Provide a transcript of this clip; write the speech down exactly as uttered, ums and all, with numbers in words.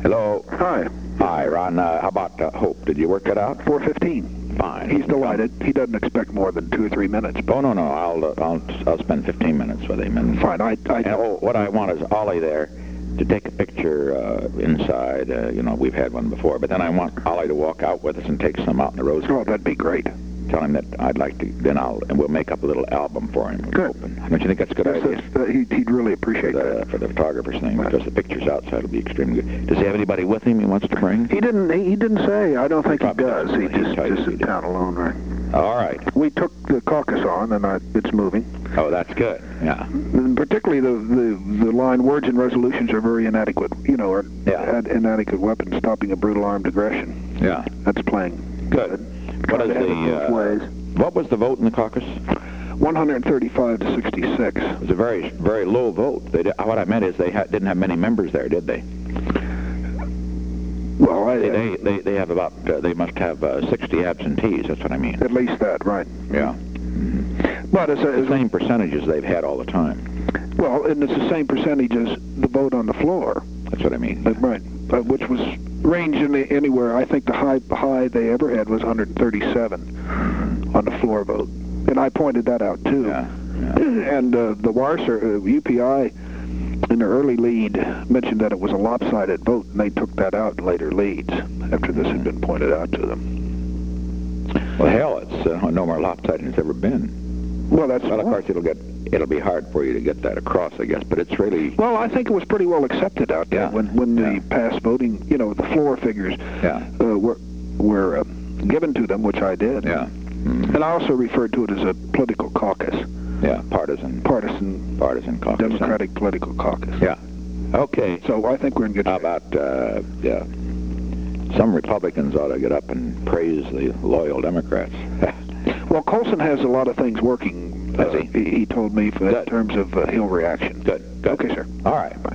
Hello. Hi. Hi, Ron. Uh, how about uh, Hope? Did you work it out? four fifteen. Fine. He's delighted. He doesn't expect more than two or three minutes. Oh, no, no. I'll, uh, I'll, I'll spend fifteen minutes with him. And, Fine. I, I, and, oh, what I want is Ollie there to take a picture uh, inside. Uh, you know, we've had one before. But then I want Ollie to walk out with us and take some out in the rose. Oh, that'd be great. Tell him that I'd like to, then I'll, and we'll make up a little album for him. Good. Don't you think that's a good Yes, idea? uh, he'd, he'd really appreciate For the, that. for the photographer's thing, because the pictures outside will be extremely good. Does he have anybody with him he wants to bring? He didn't. He, he didn't say. I don't think he Probably does. doesn't. He He's just tight just if he in does. town alone, right? All right. We took the caucus on, and I, it's moving. Oh, that's good. Yeah. And particularly the, the the line words and resolutions are very inadequate. You know, are Yeah. ad- inadequate weapons stopping a brutal armed aggression. Yeah. That's playing. Good. What Trying is to have it the? both Uh, ways. what was the vote in the caucus? one hundred thirty-five to sixty-six. It was a very, very low vote. They, did- what I meant is they ha didn't have many members there, did they? Well, I, They, they, they, they have about. Uh, they must have uh, sixty absentees. That's what I mean. at least that, right? Yeah. But as, a, The as a, same percentages they've had all the time. well, and it's the same percentage as the vote on the floor, That's what I mean. uh, right? Uh, which was ranged in the, anywhere. I think the high high they ever had was one hundred thirty-seven on the floor vote, and I pointed that out too. Yeah. Yeah. And uh, the Warser, uh, U P I, in their early lead, mentioned that it was a lopsided vote, and they took that out in later leads after this had been pointed out to them. Well, hell, it's uh, no more lopsided than it's ever been. Well, that's Well, of course, it'll get it'll be hard for you to get that across, I guess. But it's really. Well, I think it was pretty well accepted out there Yeah. when when Yeah. the past voting, you know, the floor figures Yeah. uh, were were uh, given to them, which I did. Yeah. Mm-hmm. And I also referred to it as a political caucus, Yeah. Partisan. partisan Partisan caucus. Democratic political caucus. Yeah. Okay. So I think we're in good How shape. about uh, yeah? Some Republicans ought to get up and praise the loyal Democrats. Well, Colson has a lot of things working. Does uh, he? he? He told me for, in Good. terms of uh, Hill reaction. Good. Good. Okay, sir. All right. Bye.